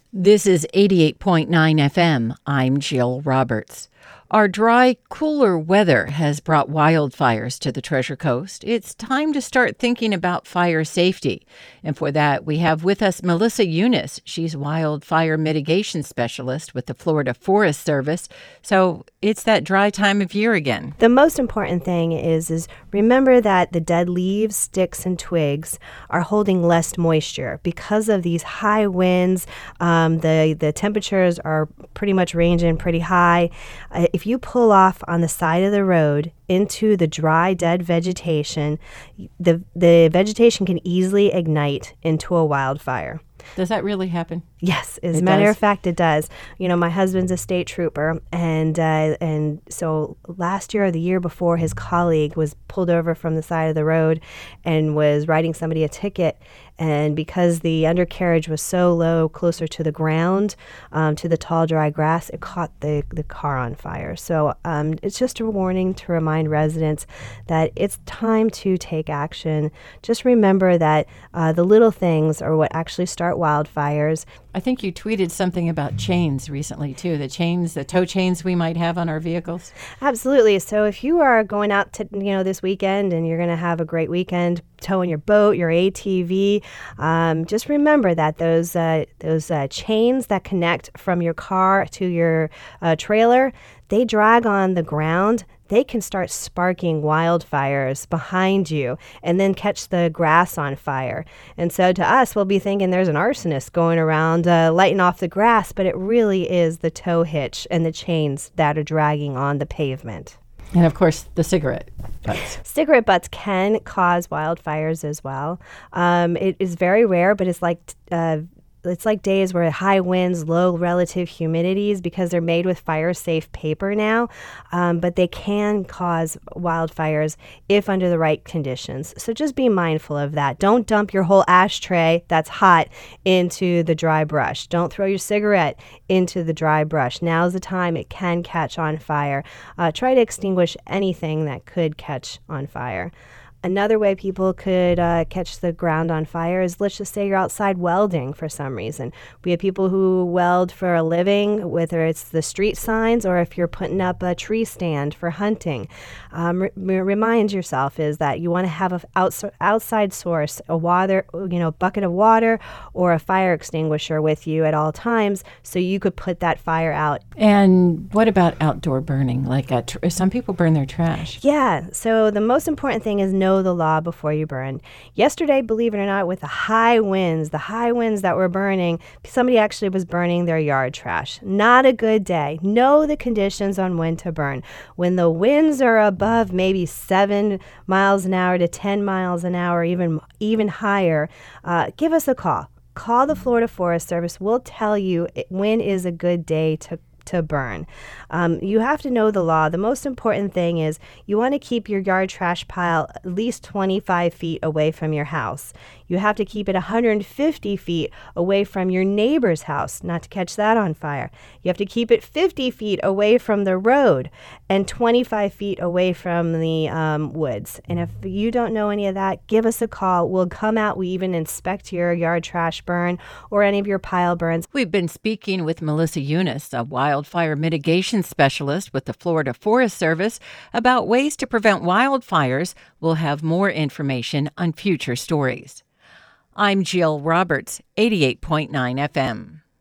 This is 88.9 FM. I'm Jill Roberts. Our dry, cooler weather has brought wildfires to the Treasure Coast. It's time to start thinking about fire safety. And for that, we have with us Melissa Eunice. She's wildfire mitigation specialist with the Florida Forest Service. So it's that dry time of year again. The most important thing is remember that the dead leaves, sticks, and twigs are holding less moisture. Because of these high winds, the temperatures are pretty much ranging pretty high. If you pull off on the side of the road into the dry, dead vegetation, the vegetation can easily ignite into a wildfire. Does that really happen? Yes, as a matter of fact, it does. You know, my husband's a state trooper, and so last year or the year before, his colleague was pulled over from the side of the road and was writing somebody a ticket. And because the undercarriage was so low, closer to the ground, to the tall, dry grass, it caught the car on fire. So it's just a warning to remind residents that it's time to take action. Just remember that the little things are what actually start wildfires. I think you tweeted something about chains recently, too. The tow chains we might have on our vehicles. Absolutely. So if you are going out to, this weekend and you're going to have a great weekend towing your boat, your ATV, just remember that those chains that connect from your car to your trailer, they drag on the ground. They can start sparking wildfires behind you and then catch the grass on fire. And so to us, we'll be thinking there's an arsonist going around lighting off the grass, but it really is the tow hitch and the chains that are dragging on the pavement. And, of course, the cigarette butts. Cigarette butts can cause wildfires as well. It is very rare, but it's like days where high winds, low relative humidities, because they're made with fire-safe paper now, but they can cause wildfires if under the right conditions. So just be mindful of that. Don't dump your whole ashtray that's hot into the dry brush. Don't throw your cigarette into the dry brush. Now's the time. It can catch on fire. Try to extinguish anything that could catch on fire. Another way people could catch the ground on fire is, let's just say you're outside welding for some reason. We have people who weld for a living, whether it's the street signs or if you're putting up a tree stand for hunting. Remind yourself is that you want to have an outside source, a bucket of water or a fire extinguisher with you at all times so you could put that fire out. And what about outdoor burning? Like some people burn their trash. Yeah, so the most important thing is know the law before you burn. Yesterday, believe it or not, with the high winds that were burning, somebody actually was burning their yard trash. Not a good day. Know the conditions on when to burn. When the winds are above maybe 7 miles an hour to 10 miles an hour, even higher, give us a call. Call the Florida Forest Service. We'll tell you when is a good day to burn. You have to know the law. The most important thing is you want to keep your yard trash pile at least 25 feet away from your house. You have to keep it 150 feet away from your neighbor's house, not to catch that on fire. You have to keep it 50 feet away from the road and 25 feet away from the woods. And if you don't know any of that, give us a call. We'll come out. We even inspect your yard trash burn or any of your pile burns. We've been speaking with Melissa Eunice, a wildfire mitigation specialist with the Florida Forest Service, about ways to prevent wildfires. We'll have more information on future stories. I'm Jill Roberts, 88.9 FM.